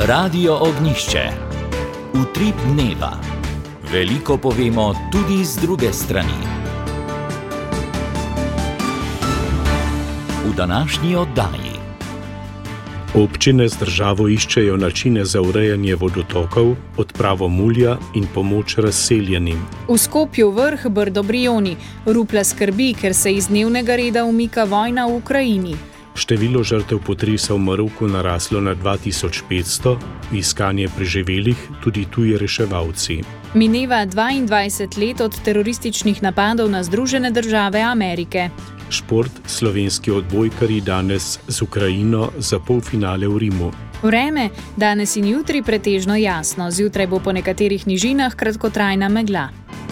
Radio Ognišče. Utrip dneva. Veliko povemo tudi z druge strani. V današnji oddaji. Občine z državo iščejo načine za urejanje vodotokov, odpravo mulja in pomoč razseljenim. V Skopju vrh Brdo-Brioni. Rupla skrbi, ker se iz dnevnega reda umika vojna v Ukrajini. Število žrtev potresa v Maroku naraslo na 2500, iskanje preživelih, tudi tuji reševalci. Mineva 22 let od terorističnih napadov na Združene države Amerike. Šport, slovenski odbojkarji danes z Ukrajino za polfinale v Rimu. Vreme, danes in jutri pretežno jasno, zjutraj bo po nekaterih nižinah kratkotrajna megla.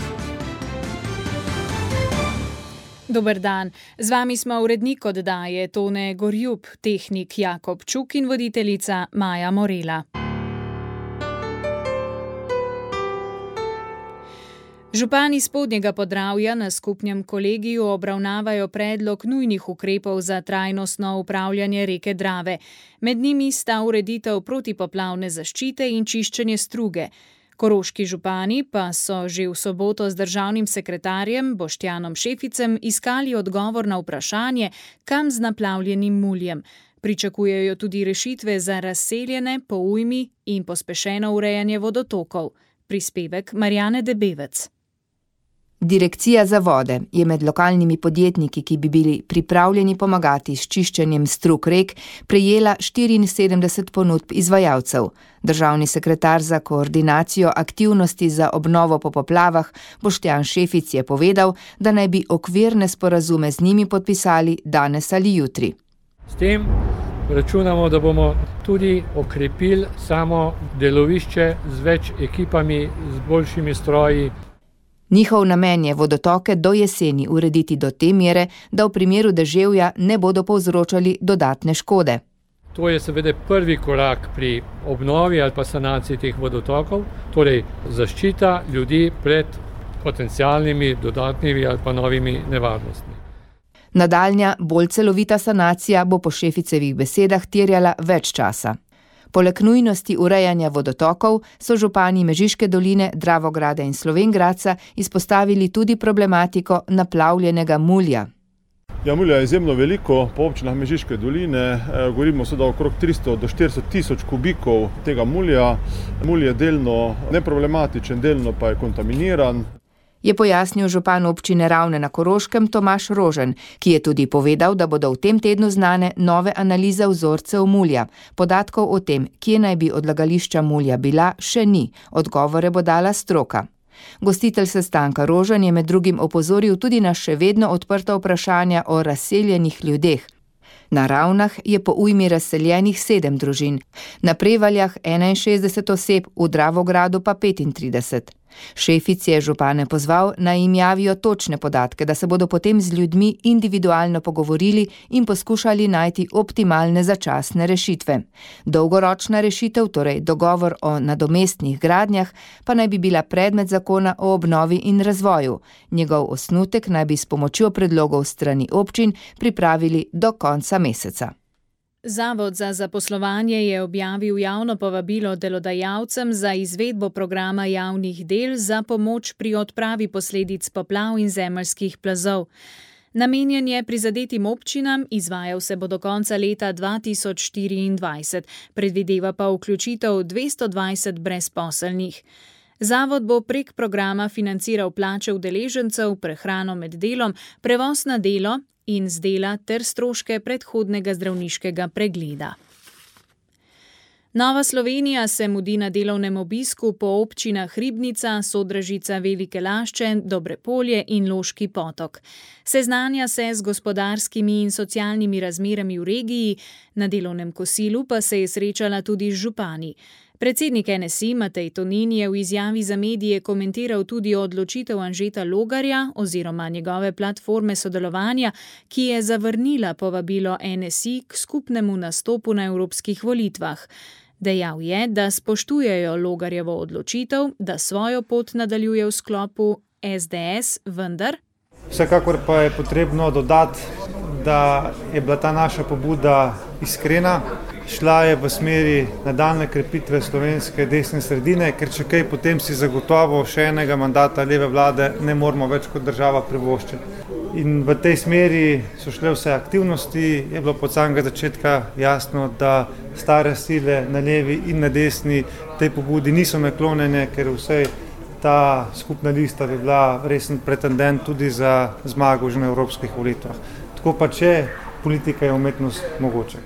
Dober dan, z vami smo urednik oddaje Tone Gorjup, tehnik Jakob Čuk in voditeljica Maja Morela. Župani Spodnjega Podravja na skupnem kolegiju obravnavajo predlog nujnih ukrepov za trajnostno upravljanje reke Drave. Med njimi sta ureditev protipoplavne zaščite in čiščenje struge. Koroški župani pa so že v soboto z državnim sekretarjem Boštjanom Šeficem iskali odgovor na vprašanje, kam z naplavljenim muljem. Pričakujejo tudi rešitve za razseljene po ujmi in pospešeno urejanje vodotokov. Prispevek Marjane Debevec. Direkcija za vode je med lokalnimi podjetniki, ki bi bili pripravljeni pomagati s čiščenjem strug rek, prejela 74 ponudb izvajalcev. Državni sekretar za koordinacijo aktivnosti za obnovo po poplavah Boštjan Šefic je povedal, da naj bi okvirne sporazume z njimi podpisali danes ali jutri. S tem računamo, da bomo tudi okrepili samo delovišče z več ekipami, z boljšimi stroji. Njihov namen je vodotoke do jeseni urediti do te mere, da v primeru deževja ne bodo povzročali dodatne škode. To je seveda prvi korak pri obnovi ali pa sanaciji teh vodotokov, torej zaščita ljudi pred potencialnimi dodatnimi ali pa novimi nevarnostmi. Nadaljnja, bolj celovita sanacija bo po Šeficevih besedah terjala več časa. Poleg nujnosti urejanja vodotokov so župani Mežiške doline, Dravograda in Slovenj Gradca izpostavili tudi problematiko naplavljenega mulja. Mulja je izjemno veliko po občinah Mežiške doline, govorimo seveda okrog 300 do 400 tisoč kubikov tega mulja. Mulj je delno neproblematičen, delno pa je kontaminiran. Je pojasnil župan občine Ravne na Koroškem Tomaž Rožen, ki je tudi povedal, da bodo v tem tednu znane nove analize vzorcev mulja. Podatkov o tem, kje naj bi odlagališča mulja bila, še ni. Odgovore bo dala stroka. Gostitelj sestanka Rožen je med drugim opozoril tudi na še vedno odprta vprašanja o razseljenih ljudeh. Na Ravnah je po ujmi razseljenih 7 družin, na Prevaljah 61 oseb, v Dravogradu pa 35. Šefic je župane pozval, naj jim javijo točne podatke, da se bodo potem z ljudmi individualno pogovorili in poskušali najti optimalne začasne rešitve. Dolgoročna rešitev, torej dogovor o nadomestnih gradnjah, pa naj bi bila predmet zakona o obnovi in razvoju. Njegov osnutek naj bi s pomočjo predlogov strani občin pripravili do konca meseca. Zavod za zaposlovanje je objavil javno povabilo delodajalcem za izvedbo programa javnih del za pomoč pri odpravi posledic poplav in zemeljskih plazov. Namenjen je prizadetim občinam, izvajal se bo do konca leta 2024, predvideva pa vključitev 220 brezposelnih. Zavod bo prek programa financiral plače udeležencev, prehrano med delom, prevoz na delo in z dela ter stroške predhodnega zdravniškega pregleda. Nova Slovenija se mudi na delovnem obisku po občinah Ribnica, Sodražica, Velike Lašče, Dobrepolje in Loški Potok. Seznanja se z gospodarskimi in socialnimi razmerami v regiji, na delovnem kosilu pa se je srečala tudi z župani. Predsednik NSI Matej Tonin je v izjavi za medije komentiral tudi odločitev Anžeta Logarja oziroma njegove platforme sodelovanja, ki je zavrnila povabilo NSI k skupnemu nastopu na evropskih volitvah. Dejal je, da spoštujejo Logarjevo odločitev, da svojo pot nadaljuje v sklopu SDS, vendar Vsekakor pa je potrebno dodati, da je bila ta naša pobuda iskrena. šla je v smeri nadaljnje krepitve slovenske desne sredine, ker če kaj, potem si zagotovo še enega mandata leve vlade ne moramo več kot država privoščiti. In v tej smeri so šle vse aktivnosti, je bilo od samega začetka jasno, da stare sile na levi in na desni tej pobudi niso naklonjene, ker vsej ta skupna lista bi bila resen pretendent tudi za zmago že na evropskih volitvah. Tako pa če politika je umetnost mogoče.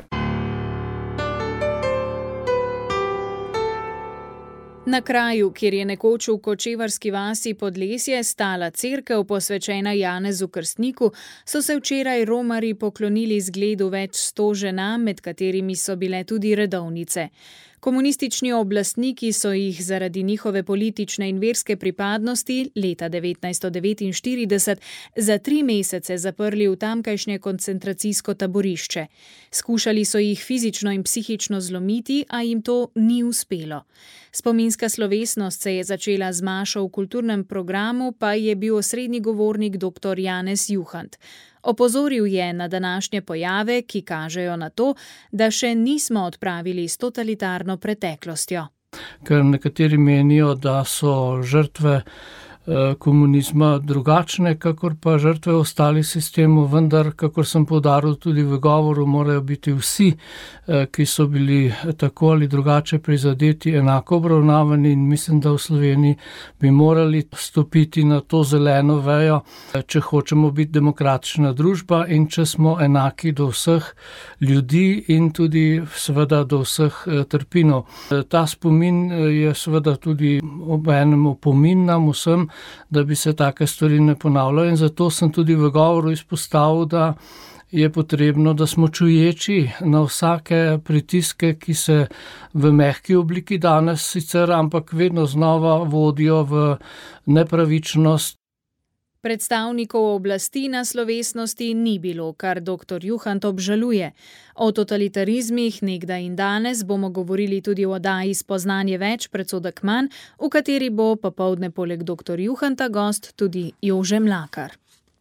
Na kraju, kjer je nekoč v Kočevarski vasi Podlesje stala cerkev posvečena Janezu Krstniku, so se včeraj romarji poklonili zgledu več 100 ženam, med katerimi so bile tudi redovnice. Komunistični oblastniki so jih zaradi njihove politične in verske pripadnosti leta 1949 za 3 mesece zaprli v tamkajšnje koncentracijsko taborišče. Skušali so jih fizično in psihično zlomiti, a jim to ni uspelo. Spominska slovesnost se je začela z mašo v kulturnem programu, pa je bil osrednji govornik dr. Janez Juhant. Opozoril je na današnje pojave, ki kažejo na to, da še nismo odpravili s totalitarno preteklostjo. Ker nekateri menijo, da so žrtve komunizma drugačne, kakor pa žrtve ostalih sistemov, vendar, kakor sem poudaril tudi v govoru, morajo biti vsi, ki so bili tako ali drugače prizadeti, enako obravnavani, in mislim, da v Sloveniji bi morali stopiti na to zeleno vejo, če hočemo biti demokratična družba in če smo enaki do vseh ljudi in tudi seveda do vseh trpinov. Ta spomin je seveda tudi ob enem opomin nam vsem, da bi se take stvari ne ponavljale, in zato sem tudi v govoru izpostavil, da je potrebno, da smo čuječi na vsake pritiske, ki se v mehki obliki danes sicer, ampak vedno znova vodijo v nepravičnost. Predstavnikov oblasti na slovesnosti ni bilo, kar dr. Juhant obžaluje. O totalitarizmih nekdaj in danes bomo govorili tudi o oddaji Spoznanje več, predsodek manj, v kateri bo popoldne poleg dr. Juhanta gost tudi Jože Mlakar.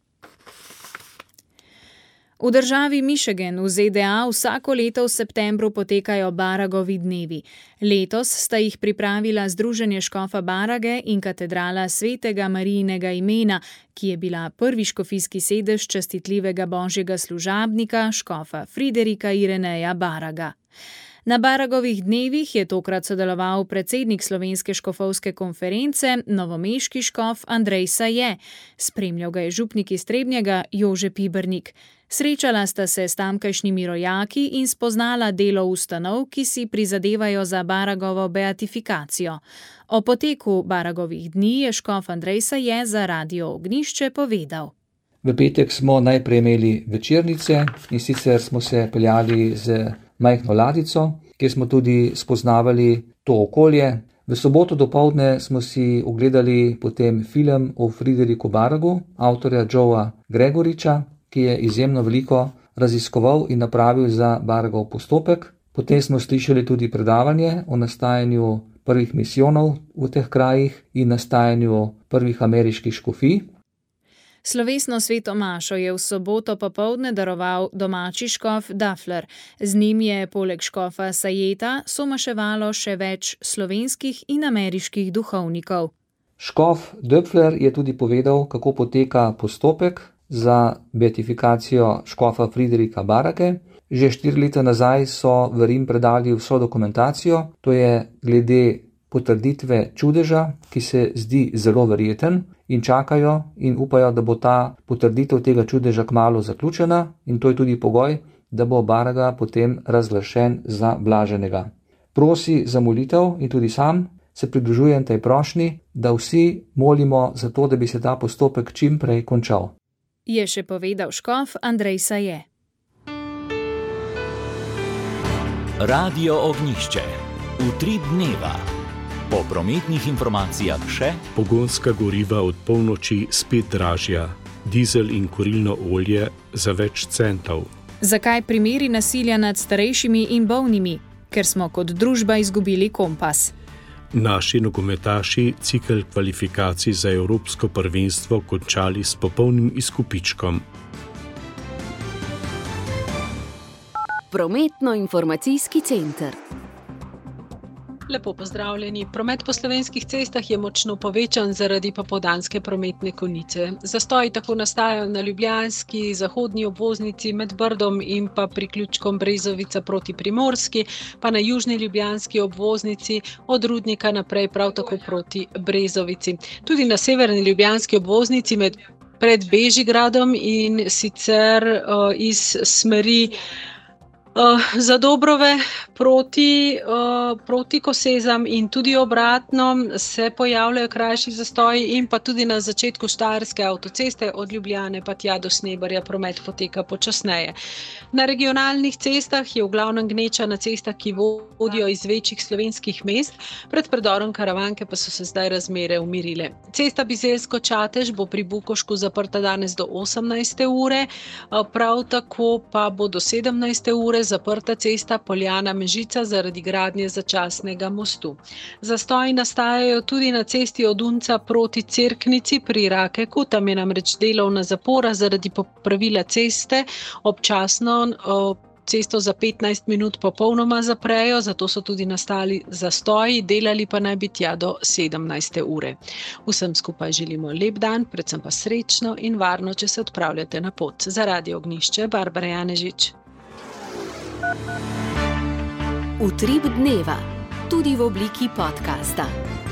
V državi Michigan v ZDA vsako leto v septembru potekajo Baragovi dnevi. Letos sta jih pripravila Združenje škofa Barage in katedrala Svetega Marijinega imena, ki je bila prvi škofijski sedež častitljivega božjega služabnika škofa Friderika Ireneja Baraga. Na Baragovih dnevih je tokrat sodeloval predsednik Slovenske škofovske konference, novomeški škof Andrej Saje. Spremljal ga je župnik iz Trebnjega Jože Pibernik. Srečala sta se s tamkajšnjimi rojaki in spoznala delo ustanov, ki si prizadevajo za Baragovo beatifikacijo. O poteku Baragovih dni je škof Andrej Saje za Radio Ognjišče povedal. V petek smo najprej imeli večernice in sicer smo se peljali z majhno ladico, kjer smo tudi spoznavali to okolje. V soboto dopoldne smo si ogledali potem film o Frideriku Baragu, avtorja Joea Gregoriča, ki je izjemno veliko raziskoval in napravil za Baragov postopek. Potem smo slišali tudi predavanje o nastajanju prvih misijonov v teh krajih in nastajanju prvih ameriških škofij. Slovesno sveto mašo je v soboto popoldne daroval domači škof Dafler. Z njim je poleg škofa Sajeta somaševalo še več slovenskih in ameriških duhovnikov. Škof Döpfler je tudi povedal, kako poteka postopek za beatifikacijo škofa Friderika Barage. Že 4 leta nazaj so v Rim predali vso dokumentacijo, to je glede potrditve čudeža, ki se zdi zelo verjeten, in čakajo in upajo, da bo ta potrditev tega čudeža kmalu zaključena, in to je tudi pogoj, da bo Baraga potem razglašen za blaženega. Prosi za molitev in tudi sam se pridružujem tej prošnji, da vsi molimo za to, da bi se ta postopek čim prej končal. Je še povedal škof Andrej Saje. Radio Ognjišče. Utrip dneva. Po prometnih informacijah še: pogonska goriva od polnoči spet dražja, dizel in kurilno olje za več centov. Zakaj primeri nasilja nad starejšimi in bolnimi? Ker smo kot družba izgubili kompas. Naši nogometaši cikel kvalifikacij za evropsko prvenstvo končali s popolnim izkupičkom. Prometno-informacijski center. Lepo pozdravljeni. Promet po slovenskih cestah je močno povečan zaradi popoldanske prometne konice. Zastoji tako nastajajo na ljubljanski zahodni obvoznici med Brdom in pa priključkom Brezovica proti Primorski, pa na južni ljubljanski obvoznici od Rudnika naprej prav tako proti Brezovici. Tudi na severni ljubljanski obvoznici pred Bežigradom in sicer iz smeri Zadobrove proti Kosezam in tudi obratno se pojavljajo krajši zastoji in pa tudi na začetku Štajerske avtoceste od Ljubljane pa tja do Snebarja promet poteka počasneje. Na regionalnih cestah je v glavnem gneča na cestah, ki vodijo iz večjih slovenskih mest, pred predorom Karavanke pa so se zdaj razmere umirile. Cesta Bizeljsko-Čatež bo pri Bukošku zaprta danes do 18. ure, prav tako pa bo do 17. ure zaprta cesta Poljana-Mežica zaradi gradnje začasnega mostu. Zastoji nastajajo tudi na cesti od Unca proti Cerknici pri Rakeku, tam je namreč delovna zapora zaradi popravila ceste, občasno cesto za 15 minut popolnoma zaprejo, zato so tudi nastali zastoji, delali pa naj bi tja do 17. ure. Vsem skupaj želimo lep dan, predvsem pa srečno in varno, če se odpravljate na pot. Za Radio Ognjišče, Barbara Janežič. Utrip dneva, tudi v obliki podcasta.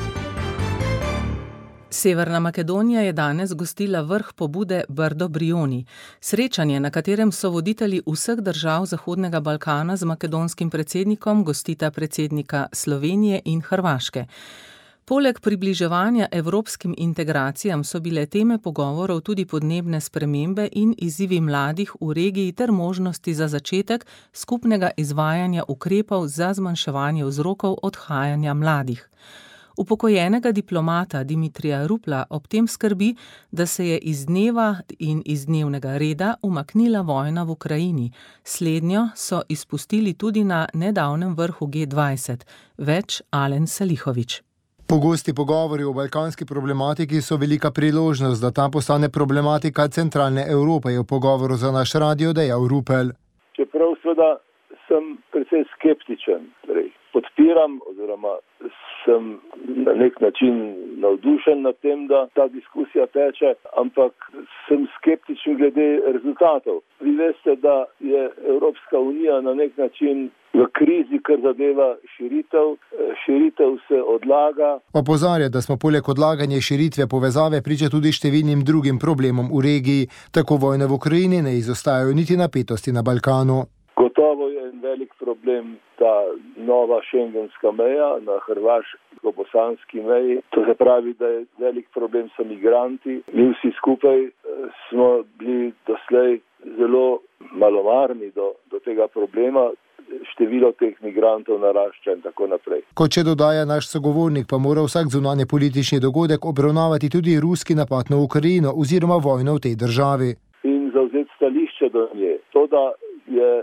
Severna Makedonija je danes gostila vrh pobude Brdo-Brioni. Srečanje, na katerem so voditelji vseh držav Zahodnega Balkana z makedonskim predsednikom gostita predsednika Slovenije in Hrvaške. Poleg približevanja evropskim integracijam so bile teme pogovorov tudi podnebne spremembe in izzivi mladih v regiji ter možnosti za začetek skupnega izvajanja ukrepov za zmanjševanje vzrokov odhajanja mladih. Upokojenega diplomata Dimitrija Rupla ob tem skrbi, da se je iz dneva in iz dnevnega reda umaknila vojna v Ukrajini. Slednjo so izpustili tudi na nedavnem vrhu G20. Več Alen Salihović. Pogosti pogovori o balkanski problematiki so velika priložnost, da ta postane problematika centralne Evrope, je v pogovoru za naš radio dejal Rupel. Čeprav seveda sem precej skeptičen, podpiram oziroma sem na nek način navdušen nad tem, da ta diskusija teče, ampak sem skeptičen glede rezultatov. Vi veste, da je Evropska unija na nek način v krizi, kar zadeva širitev. Širitev se odlaga. Opozarja, da smo poleg odlaganja širitve povezave priča tudi številnim drugim problemom v regiji. Tako vojne v Ukrajini ne izostajajo niti napetosti na Balkanu. Gotovo je en velik problem ta nova šengenska meja na hrvaško-bosanski meji. To se pravi, da je velik problem so migranti. Mi vsi skupaj smo bili doslej zelo malomarni do tega problema. Število teh migrantov narašča in tako naprej. Kot še dodaja naš sogovornik, pa mora vsak zunanje politični dogodek obravnavati tudi ruski napad na Ukrajino oziroma vojno v tej državi. In zavzeti stališče do nje. To, da je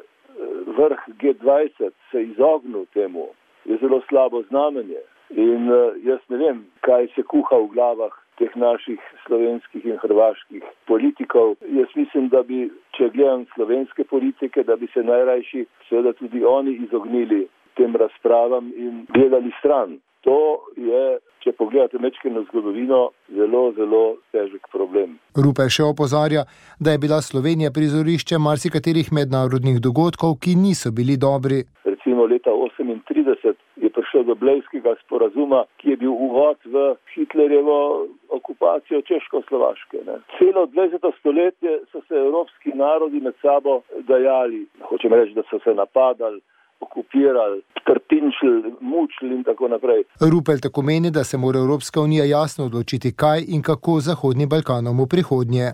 vrh G20 se izognil temu, je zelo slabo znamenje. In jaz ne vem, kaj se kuha v glavah teh naših slovenskih in hrvaških politikov. Jaz mislim, da bi, če gledam slovenske politike, da bi se najrajši seveda tudi oni izognili tem razpravam in gledali stran. To je, če pogledate mečkeno zgodovino, zelo, zelo težek problem. Rupel še opozarja, da je bila Slovenija prizorišče marsikaterih mednarodnih dogodkov, ki niso bili dobri. Recimo leta 1938 je prišlo do Blejskega sporazuma, ki je bil uvod v Hitlerjevo okupacijo Češko-Slovaške. Celo 20. stoletje so se evropski narodi med sabo dajali. Hočem reči, da so se napadali, okupirali, trpinčili, mučili in tako naprej. Rupel tako meni, da se mora Evropska unija jasno odločiti, kaj in kako Zahodnim Balkanom v prihodnje.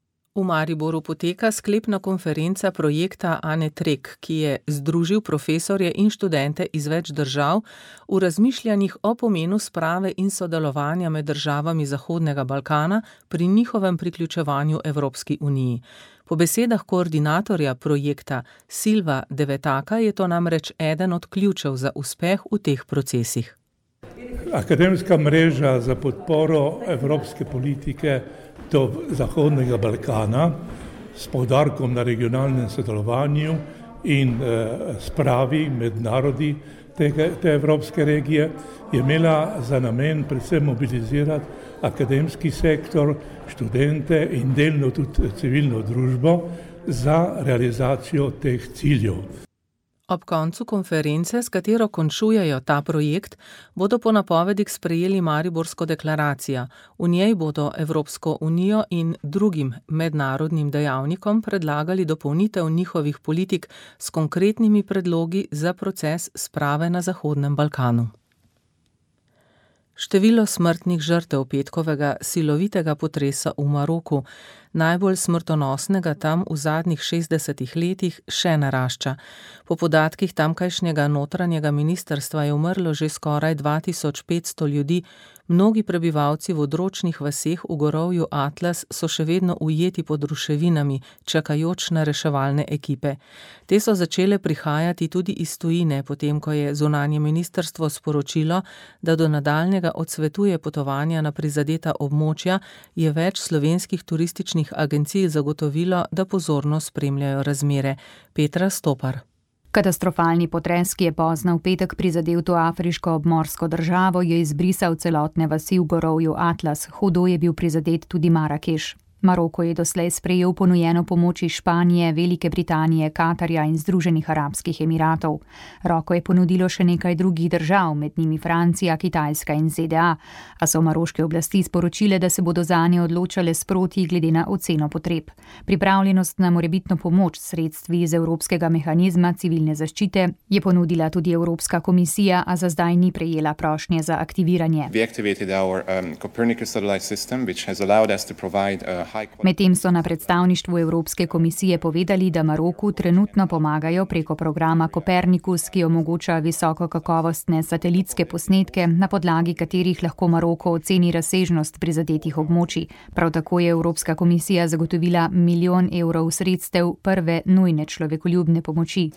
V Mariboru poteka sklepna konferenca projekta Ane Trek, ki je združil profesorje in študente iz več držav v razmišljanjih o pomenu sprave in sodelovanja med državami Zahodnega Balkana pri njihovem priključevanju Evropski uniji. Po besedah koordinatorja projekta Silva Devetaka je to namreč eden od ključev za uspeh v teh procesih. Akademska mreža za podporo evropske politike do Zahodnega Balkana s poudarkom na regionalnem sodelovanju in spravi med narodi te evropske regije, je imela za namen predvsem mobilizirati akademski sektor, študente in delno tudi civilno družbo za realizacijo teh ciljev. Ob koncu konference, s katero končujejo ta projekt, bodo po napovedih sprejeli Mariborsko deklaracijo. V njej bodo Evropsko unijo in drugim mednarodnim dejavnikom predlagali dopolnitev njihovih politik s konkretnimi predlogi za proces sprave na Zahodnem Balkanu. Število smrtnih žrtev petkovega silovitega potresa v Maroku, najbolj smrtonosnega tam v zadnjih 60 letih, še narašča. Po podatkih tamkajšnjega notranjega ministrstva je umrlo že skoraj 2500 ljudi, mnogi prebivalci v odročnih vaseh v gorovju Atlas so še vedno ujeti pod ruševinami, čakajoč na reševalne ekipe. Te so začele prihajati tudi iz tujine, potem ko je zunanje ministrstvo sporočilo, da do nadaljnjega odsvetuje potovanja na prizadeta območja, je več slovenskih turističnih agencij zagotovilo, da pozorno spremljajo razmere. Petra Stopar. Katastrofalni potres, ki je pozno v petek prizadel to afriško obmorsko državo, je izbrisal celotne vasi v gorovju Atlas. Hudo je bil prizadet tudi Marakeš. Maroko je doslej sprejel ponujeno pomoč iz Španije, Velike Britanije, Katarja in Združenih arabskih emiratov. Roko je ponudilo še nekaj drugih držav, med njimi Francija, Kitajska in ZDA, a so maroške oblasti sporočile, da se bodo zanje odločale sproti glede na oceno potreb. Pripravljenost na morebitno pomoč s sredstvi iz Evropskega mehanizma civilne zaščite je ponudila tudi Evropska komisija, a za zdaj ni prejela prošnje za aktiviranje. Medtem so na predstavništvu Evropske komisije povedali, da Maroku trenutno pomagajo preko programa Kopernikus, ki omogoča visokokakovostne satelitske posnetke, na podlagi katerih lahko Maroko oceni razsežnost prizadetih območij. Prav tako je Evropska komisija zagotovila €1 milijon sredstev prve nujne človekoljubne pomoči.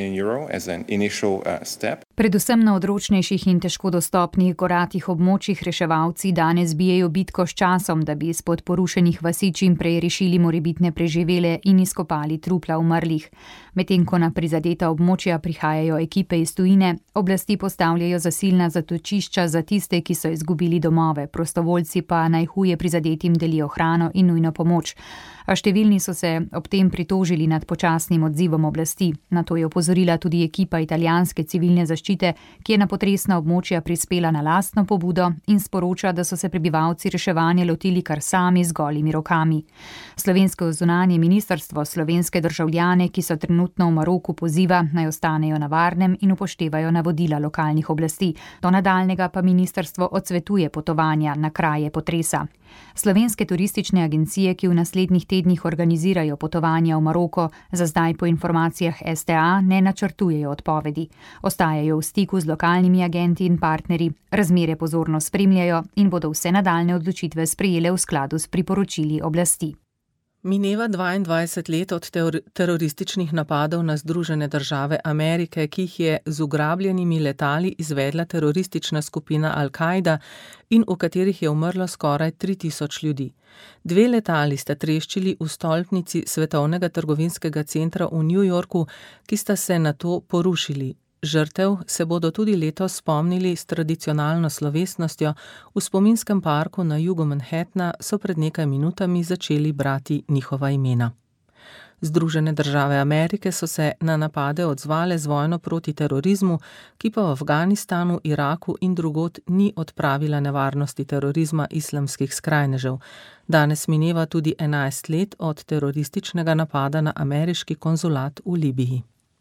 Predvsem na odročnejših in težko dostopnih goratih območjih reševalci danes bijejo bitko s časom, da bi izpod porušenih vasi čim prej rešili morebitne preživele in izkopali trupla umrlih. Medtem ko na prizadeta območja prihajajo ekipe iz tujine, oblasti postavljajo zasilna zatočišča za tiste, ki so izgubili domove, prostovoljci pa najhuje prizadetim delijo hrano in nujno pomoč. A številni so se ob tem pritožili nad počasnim odzivom oblasti. Na to je opozorila tudi ekipa italijanske civilne zaščite, ki je na potresna območja prispela na lastno pobudo in sporoča, da so se prebivalci reševanja lotili kar sami z golimi rokami. Slovensko zunanje ministrstvo slovenske državljane, ki so trenutno v Maroku, poziva, naj ostanejo na varnem in upoštevajo navodila lokalnih oblasti. Do nadaljnjega pa ministrstvo odsvetuje potovanja na kraje potresa. Slovenske turistične agencije, ki v naslednjih tednih organizirajo potovanja v Maroko, za zdaj po informacijah STA ne načrtujejo odpovedi. Ostajajo v stiku z lokalnimi agenti in partnerji, razmere pozorno spremljajo in bodo vse nadaljne odločitve sprejele v skladu s priporočili oblasti. Mineva 22 let od terorističnih napadov na Združene države Amerike, ki jih je z ugrabljenimi letali izvedla teroristična skupina Al-Kaida in v katerih je umrlo skoraj 3000 ljudi. 2 letali sta treščili v stolpnici Svetovnega trgovinskega centra v New Yorku, ki sta se nato porušili. Žrtev se bodo tudi letos spomnili s tradicionalno slovesnostjo. V spominskem parku na jugu Manhattna so pred nekaj minutami začeli brati njihova imena. Združene države Amerike so se na napade odzvale z vojno proti terorizmu, ki pa v Afganistanu, Iraku in drugod ni odpravila nevarnosti terorizma islamskih skrajnežev. Danes mineva tudi 11 let od terorističnega napada na ameriški konzulat v Libiji.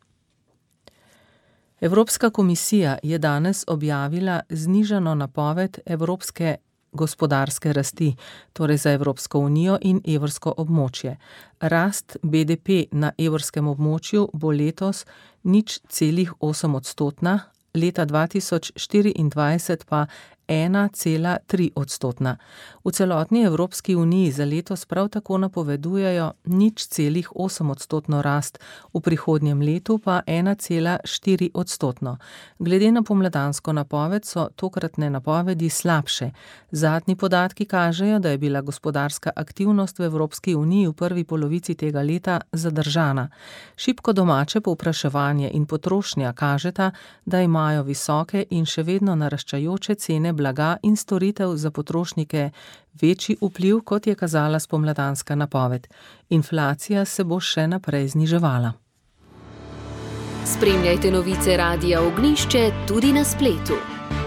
Evropska komisija je danes objavila znižano napoved evropske gospodarske rasti, torej za Evropsko unijo in evrsko območje. Rast BDP na evrskem območju bo letos 0,8%, leta 2024 pa 1,3%. V celotni Evropski uniji za letos prav tako napovedujejo 0,8% rast, v prihodnjem letu pa 1,4%. Glede na pomladansko napoved so tokratne napovedi slabše. Zadnji podatki kažejo, da je bila gospodarska aktivnost v Evropski uniji v prvi polovici tega leta zadržana. Šibko domače povpraševanje in potrošnja kažeta, da imajo visoke in še vedno naraščajoče cene blaga in storitev za potrošnike večji vpliv, kot je kazala spomladanska napoved. Inflacija se bo še naprej zniževala. Spremljajte novice Radia Ognjišče tudi na spletu.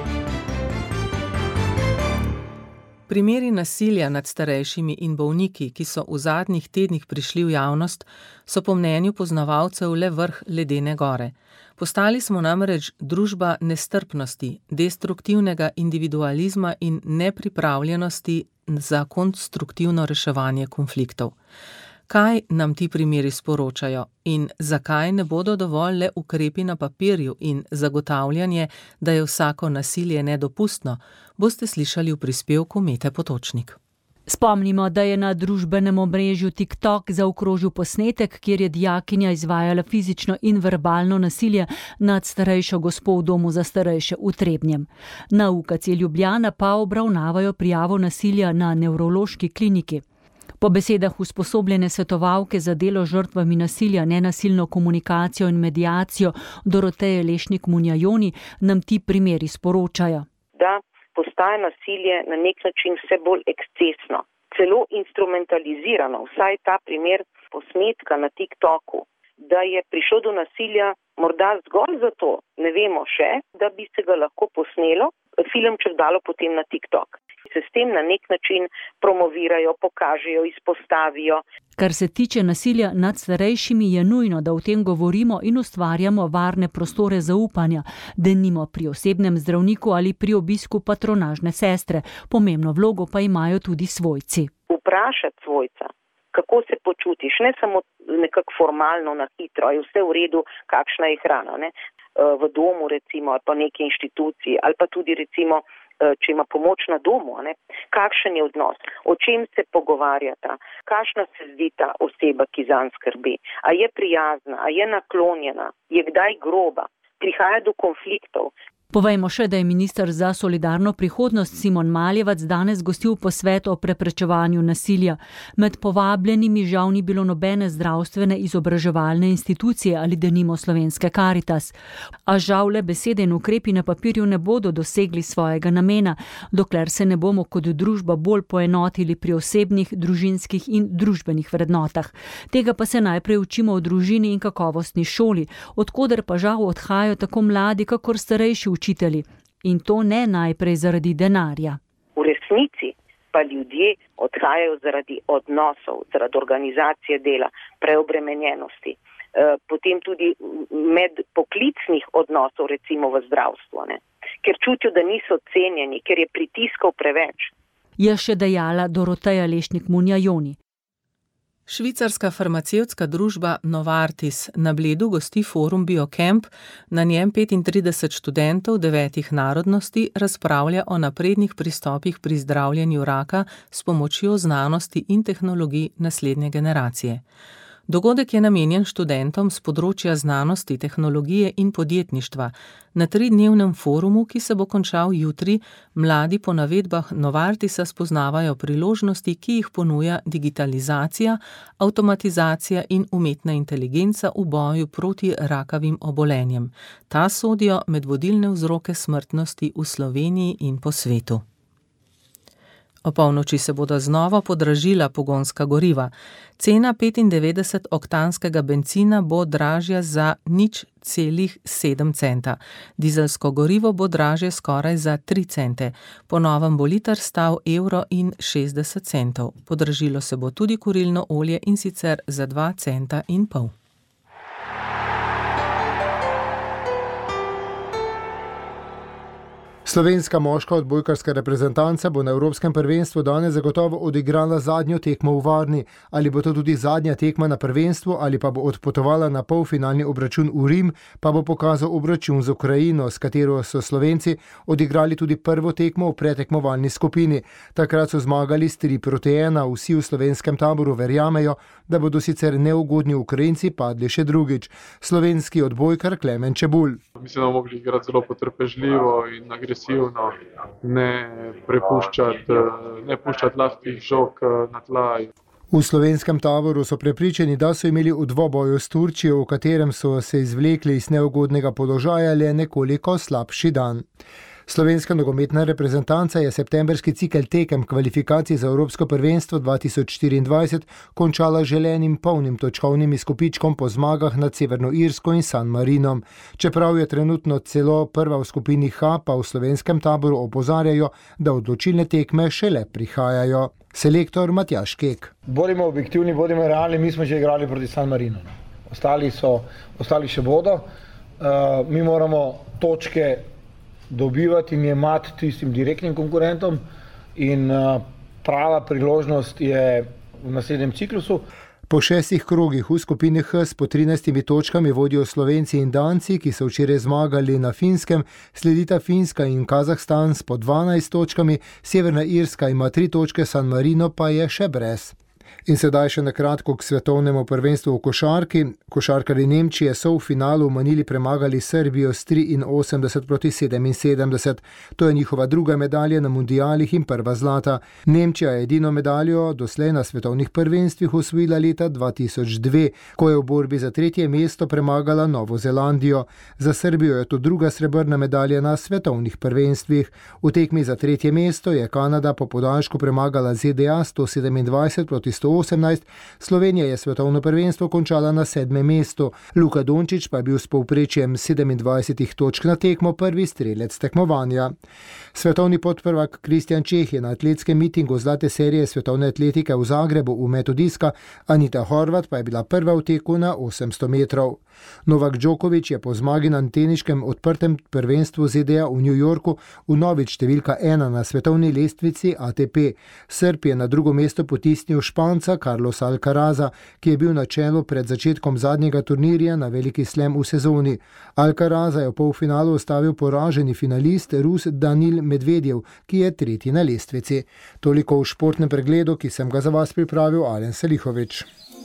Primeri nasilja nad starejšimi in bolniki, ki so v zadnjih tednih prišli v javnost, so po mnenju poznavalcev le vrh ledene gore. Postali smo namreč družba nestrpnosti, destruktivnega individualizma in nepripravljenosti za konstruktivno reševanje konfliktov. Kaj nam ti primeri sporočajo in zakaj ne bodo dovolj le ukrepi na papirju in zagotavljanje, da je vsako nasilje nedopustno, boste slišali v prispevku Mete Potočnik. Spomnimo, da je na družbenem omrežju TikTok zaokrožil posnetek, kjer je dijakinja izvajala fizično in verbalno nasilje nad starejšo gospo v domu za starejše v Trebnjem. Na UKC Ljubljana pa obravnavajo prijavo nasilja na nevrološki kliniki. Po besedah usposobljene svetovalke za delo z žrtvami nasilja, nenasilno komunikacijo in mediacijo Doroteje Lešnik-Munjajoni nam ti primeri sporočajo. Da postaje nasilje na nek način vse bolj ekscesno, celo instrumentalizirano, vsaj ta primer posnetka na TikToku, da je prišlo do nasilja morda zgolj zato, ne vemo še, da bi se ga lahko posnelo, filmček dalo potem na TikTok. Se s tem na nek način promovirajo, pokažejo, izpostavijo. Kar se tiče nasilja nad starejšimi, je nujno, da o tem govorimo in ustvarjamo varne prostore zaupanja, denimo pri osebnem zdravniku ali pri obisku patronažne sestre. Pomembno vlogo pa imajo tudi svojci. Vprašati svojca, kako se počutiš, ne samo nekako formalno na hitro, je vse v redu, kakšna je hrana, ne? V domu recimo, ali pa neki inštituciji, ali pa tudi recimo, če ima pomoč na domu, ne? Kakšen je odnos, o čem se pogovarjata, kakšna se zdi ta oseba, ki zanj skrbi, a je prijazna, a je naklonjena, je kdaj groba, prihaja do konfliktov. Povejmo še, da je minister za solidarno prihodnost Simon Maljevac danes gostil posvet o preprečevanju nasilja. Med povabljenimi žal ni bilo nobene zdravstvene izobraževalne institucije ali denimo Slovenske Karitas. A žal le besede in ukrepi na papirju ne bodo dosegli svojega namena, dokler se ne bomo kot družba bolj poenotili pri osebnih, družinskih in družbenih vrednotah. Tega pa se najprej učimo v družini in kakovostni šoli, od koder pa žal odhajajo tako mladi, kakor starejši učitelji. In to ne najprej zaradi denarja. V resnici pa ljudje odhajajo zaradi odnosov, zaradi organizacije dela, preobremenjenosti, potem tudi medpoklicnih odnosov, recimo v zdravstvu, ne? Ker čutijo, da niso cenjeni, ker je pritiskov preveč. Je še dejala Doroteja Lešnik-Munjajoni. Švicarska farmacevtska družba Novartis na Bledu gosti forum Biocamp, na njem 35 študentov 9 narodnosti razpravlja o naprednih pristopih pri zdravljenju raka s pomočjo znanosti in tehnologij naslednje generacije. Dogodek je namenjen študentom z področja znanosti, tehnologije in podjetništva. Na 3-dnevnem forumu, ki se bo končal jutri, mladi po navedbah Novartisa spoznavajo priložnosti, ki jih ponuja digitalizacija, avtomatizacija in umetna inteligenca v boju proti rakavim obolenjem. Ta sodijo med vodilne vzroke smrtnosti v Sloveniji in po svetu. O polnoči se bodo znova podražila pogonska goriva. Cena 95-oktanskega bencina bo dražja za 0,7 centa. Dizelsko gorivo bo dražje skoraj za 3 cente. Po novem bo liter stal €1,60. Podražilo se bo tudi kurilno olje, in sicer za 2,5 centa. Slovenska moška odbojkarska reprezentanca bo na Evropskem prvenstvu danes zagotovo odigrala zadnjo tekmo v Varni. Ali bo to tudi zadnja tekma na prvenstvu ali pa bo odpotovala na polfinalni obračun v Rim, pa bo pokazal obračun z Ukrajino, s katero so Slovenci odigrali tudi prvo tekmo v pretekmovalni skupini. Takrat so zmagali s 3-1. Vsi v slovenskem taboru verjamejo, da bodo sicer neugodni Ukrajinci padli še drugič. Slovenski odbojkar Klemen Čebulj. Mislim, da bomo mogli igrati zelo potrpežljivo in agresivno, ne puščati lahkih žog na tla. V slovenskem taboru so prepričani, da so imeli v dvoboju s Turčijo, v katerem so se izvlekli iz neugodnega položaja, le nekoliko slabši dan. Slovenska nogometna reprezentanca je septembrski cikel tekem kvalifikacij za Evropsko prvenstvo 2024 končala želenim polnim točkovnim izkupičkom po zmagah nad Severno Irsko in San Marinom. Čeprav je trenutno celo prva v skupini H, pa v slovenskem taboru opozarjajo, da odločilne tekme šele prihajajo. Selektor Matjaž Kek. Bodimo objektivni, bodimo realni, mi smo že igrali proti San Marinu. Ostali še bodo. Mi moramo točke dobivati in jemati tistim direktnim konkurentom in prava priložnost je v naslednjem ciklusu. Po 6 krogih v skupini H s po 13 točkami vodijo Slovenci in Danci, ki so včeraj zmagali na Finskem, sledita Finska in Kazahstan s po 12 točkami, Severna Irska ima 3 točke, San Marino pa je še brez. In sedaj še na kratko k svetovnemu prvenstvu v košarki. Košarkarji Nemčije so v finalu v Manili premagali Srbijo s 83-77. To je njihova druga medalja na mundialih in prva zlata. Nemčija je edino medaljo doslej na svetovnih prvenstvih osvojila leta 2002, ko je v borbi za 3. mesto premagala Novo Zelandijo. Za Srbijo je to druga srebrna medalja na svetovnih prvenstvih. V tekmi za 3. mesto je Kanada po podaljšku premagala ZDA 127-118, Slovenija je svetovno prvenstvo končala na 7. mestu. Luka Dončić pa je bil s povprečjem 27 točk na tekmo prvi strelec tekmovanja. Svetovni podprvak Kristjan Čeh je na atletskem mitingu zlate serije svetovne atletike v Zagrebu v metu diska, Anita Horvat pa je bila prva v teku na 800 metrov. Novak Djokovic je po zmagi na teniškem odprtem prvenstvu ZDA v New Yorku vnovič številka 1 na svetovni lestvici ATP. Srb je na drugo mesto potisnil Španca Carlosa Alcaraza, ki je bil na čelu pred začetkom zadnjega turnirja na veliki slam v sezoni. Alcaraza je v polfinalu ostavil poraženi finalist Rus Danil Medvedjev, ki je 3. na lestvici. Toliko v športnem pregledu, ki sem ga za vas pripravil Alen Selihovič.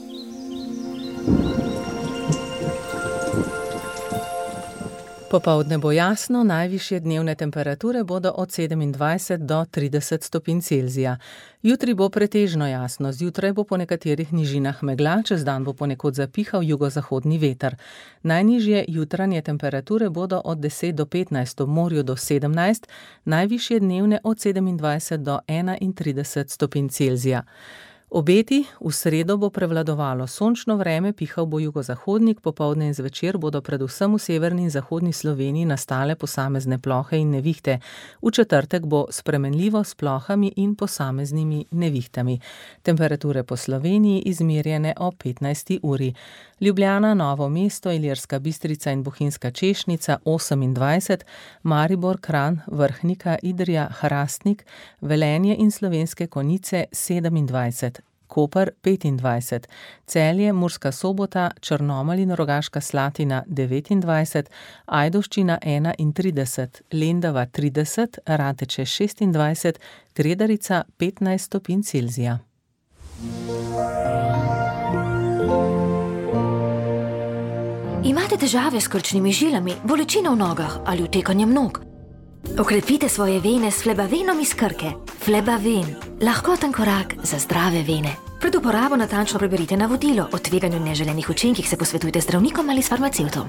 Popoldne bo jasno, najvišje dnevne temperature bodo od 27 do 30 stopinj Celzija. Jutri bo pretežno jasno, zjutraj bo po nekaterih nižinah megla, čez dan bo ponekod zapihal jugozahodni veter. Najnižje jutranje temperature bodo od 10 do 15, ob morju do 17, najvišje dnevne od 27 do 31 stopinj Celzija. Obeti, v sredo bo prevladovalo sončno vreme, pihal bo jugozahodnik, popoldne in zvečer bodo predvsem v severni in zahodni Sloveniji nastale posamezne plohe in nevihte. V četrtek bo spremenljivo s plohami in posameznimi nevihtami. Temperature po Sloveniji izmerjene o 15. uri. Ljubljana, Novo mesto, Ilirska Bistrica in Bohinjska Češnica 28, Maribor, Kranj, Vrhnika, Idrija, Hrastnik, Velenje in Slovenske Konjice 27. Koper 25, Celje, Murska Sobota, Črnomelj in Rogaška Slatina 29, Ajdovščina 31, Lendava 30, Rateče 26, Kredarica 15 stopinj Celzija. Imate težave s krčnimi žilami, bolečino v nogah ali utekanjem nog? Okrepite svoje vene s Flebavenom iz Krke. Flebaven, lahkoten korak za zdrave vene. Pred uporabo natančno preberite navodilo. O tveganju neželenih učinkih se posvetujte z zdravnikom ali s farmacevtom.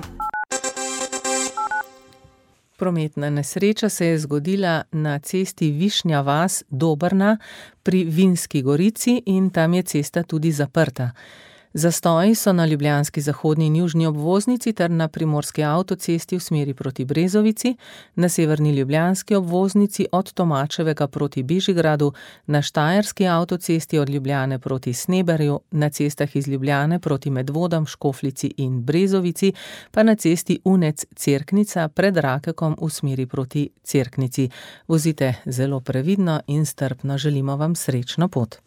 Prometna nesreča se je zgodila na cesti Višnja vas-Dobrna pri Vinski Gorici in tam je cesta tudi zaprta. Zastoji so na ljubljanski zahodni in južni obvoznici ter na primorski avtocesti v smeri proti Brezovici, na severni ljubljanski obvoznici od Tomačevega proti Bežigradu, na štajerski avtocesti od Ljubljane proti Sneberju, na cestah iz Ljubljane proti Medvodam, Škofljici in Brezovici, pa na cesti Unec-Cerknica pred Rakekom v smeri proti Cerknici. Vozite zelo previdno in strpno, želimo vam srečno pot.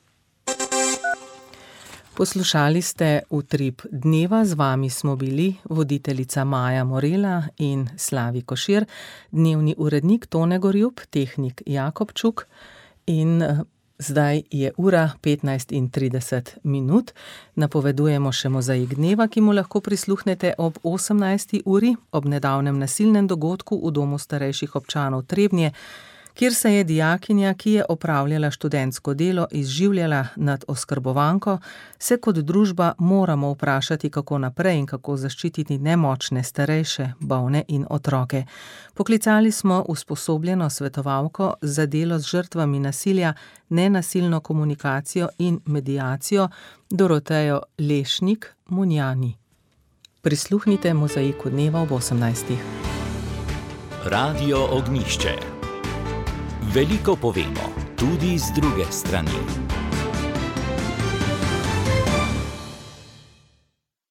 Poslušali ste Utrip dneva, z vami smo bili voditeljica Maja Morela in Slavi Košir, dnevni urednik Tone Gorjup, tehnik Jakobčuk in zdaj je ura 15:30. Napovedujemo še mozaik dneva, ki mu lahko prisluhnete ob 18. uri, ob nedavnem nasilnem dogodku v domu starejših občanov Trebnje, kjer se je dijakinja, ki je opravljala študentsko delo, izživljala nad oskrbovanko, se kot družba moramo vprašati, kako naprej in kako zaščititi nemočne, starejše, bolne in otroke. Poklicali smo usposobljeno svetovalko za delo z žrtvami nasilja, nenasilno komunikacijo in mediacijo, Dorotejo Lešnik-Munjani. Prisluhnite mozaiku dneva ob 18. Radio Ognjišče. Veliko povemo, tudi z druge strani.